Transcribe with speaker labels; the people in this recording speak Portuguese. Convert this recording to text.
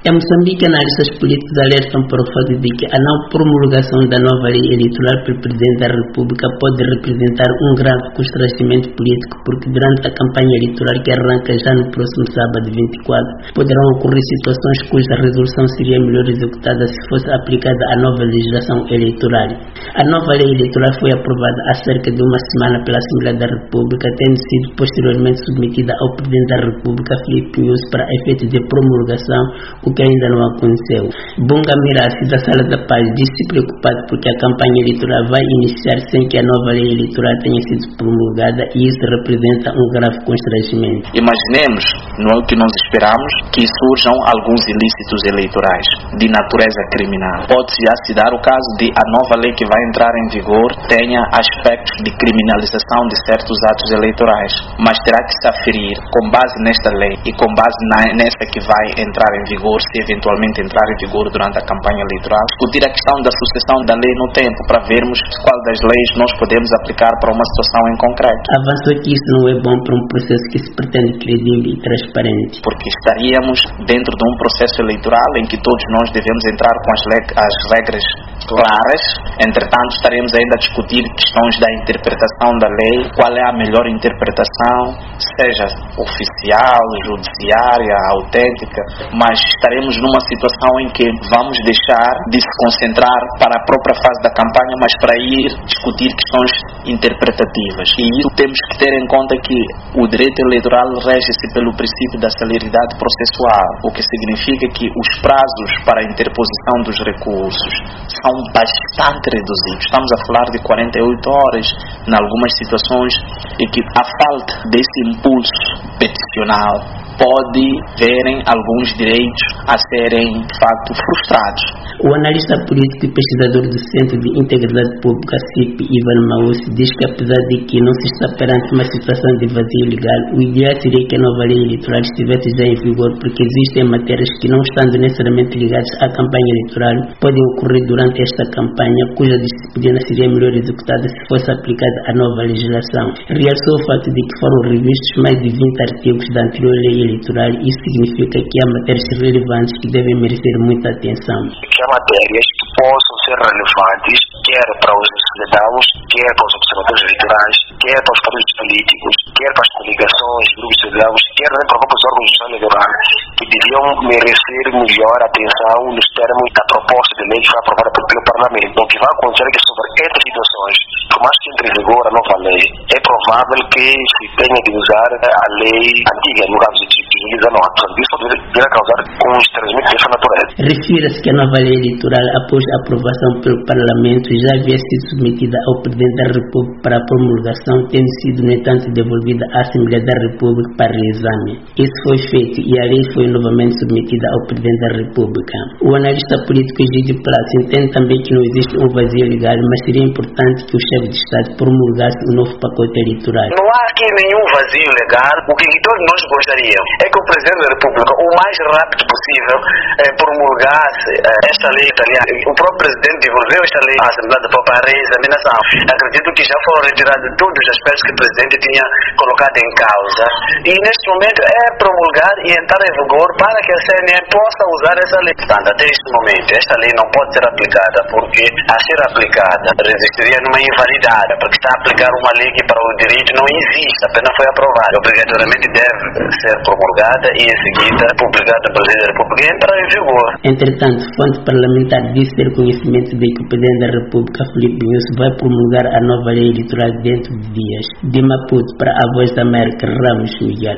Speaker 1: Em Moçambique, analistas políticos alertam para o fato de que a não promulgação da nova lei eleitoral pelo Presidente da República pode representar um grave constrangimento político, porque durante a campanha eleitoral que arranca já no próximo sábado 24, poderão ocorrer situações cuja resolução seria melhor executada se fosse aplicada a nova legislação eleitoral. A nova lei eleitoral foi aprovada há cerca de uma semana pela Assembleia da República, tendo sido posteriormente submetida ao Presidente da República, Filipe Nyusi, para efeito de promulgação, o que ainda não aconteceu. Bunga Mirassi, da Sala da Paz, disse preocupado porque a campanha eleitoral vai iniciar sem que a nova lei eleitoral tenha sido promulgada, e isso representa um grave constrangimento.
Speaker 2: Imaginemos, não é o que nós esperamos, que surjam alguns ilícitos eleitorais de natureza criminal. Pode já se dar o caso de a nova lei que vai entrar em vigor tenha aspectos de criminalização de certos atos eleitorais, mas terá que se aferir, com base nesta lei e com base nessa que vai entrar em vigor, se eventualmente entrar em vigor durante a campanha eleitoral, discutir a questão da sucessão da lei no tempo, para vermos qual das leis nós podemos aplicar para uma situação em concreto.
Speaker 1: Avançou que isso não é bom para um processo que se pretende credível e transparente.
Speaker 2: Porque estaríamos dentro de um processo eleitoral em que todos nós devemos entrar com as regras claras, entretanto estaremos ainda a discutir questões da interpretação da lei, qual é a melhor interpretação, seja oficial, judiciária, autêntica, mas estaremos numa situação em que vamos deixar de se concentrar para a própria fase da campanha, mas para ir discutir questões interpretativas. E isso temos que ter em conta que o direito eleitoral rege-se pelo princípio da celeridade processual, o que significa que os prazos para a interposição dos recursos são bastante reduzidos. Estamos a falar de 48 horas em algumas situações, e que a falta desse impulso peticional pode verem alguns direitos a serem, de facto, frustrados.
Speaker 1: O analista político e pesquisador do Centro de Integridade Pública, CIP, Ivan Maussi, diz que apesar de que não se está perante uma situação de vazio legal, o ideal seria que a nova lei eleitoral estivesse já em vigor, porque existem matérias que, não estando necessariamente ligadas à campanha eleitoral, podem ocorrer durante esta campanha, cuja disciplina seria melhor executada se fosse aplicada a nova legislação. Realçou o fato de que foram revistos mais de 20 artigos da anterior lei eleitoral. Isso significa que há matérias relevantes que devem merecer muita atenção.
Speaker 3: Que há matérias que possam ser relevantes, quer para os cidadãos, quer para os observadores eleitorais, quer para os partidos políticos, quer para as coligações, grupos cidadãos, quer para os próprios órgãos de gestão eleitoral, que deviam merecer melhor atenção nos termos da proposta de lei que foi aprovada pelo Parlamento. O que vai acontecer é que sobre estas situações, por mais que entre em vigor a nova lei, é provável que se tenha de usar a lei antiga, no caso de 2019. Portanto, isso pode vir a causar constrangimento dessa natureza.
Speaker 1: Refira-se que a nova lei eleitoral, após a aprovação pelo Parlamento, já havia sido submetida ao Presidente da República para a promulgação, tendo sido, no entanto, devolvida à Assembleia da República para reexame. Isso foi feito e a lei foi novamente submetida ao Presidente da República. O analista político Egídio Plaza entende também que não existe um vazio legal, mas seria importante que o chefe de Estado promulgasse o novo pacote eleitoral.
Speaker 4: Não há aqui nenhum vazio legal. O que todos nós gostaríamos é que o Presidente da República, o mais rápido possível, promulgasse esta lei italiana. O próprio Presidente devolveu esta lei à Assembleia para a reexaminação. Acredito que já foram retirados todos os aspectos que o Presidente tinha colocado em causa. E neste momento é promulgar e entrar em vigor para que a CNE possa usar essa lei. Portanto, até este momento, esta lei não pode ser aplicada, porque a ser aplicada resistiria numa invalidade, porque está a aplicar uma lei que para o direito não existe, apenas foi aprovada. Obrigatoriamente deve ser promulgada e em seguida publicada pelo Presidente da República e entrar em vigor.
Speaker 1: Entretanto, fonte parlamentar disse ter conhecimento de que o Presidente da República, Filipe Nyusi, vai promulgar a nova lei eleitoral dentro de dias. De Maputo para a Voz da América, Ramos Miguel.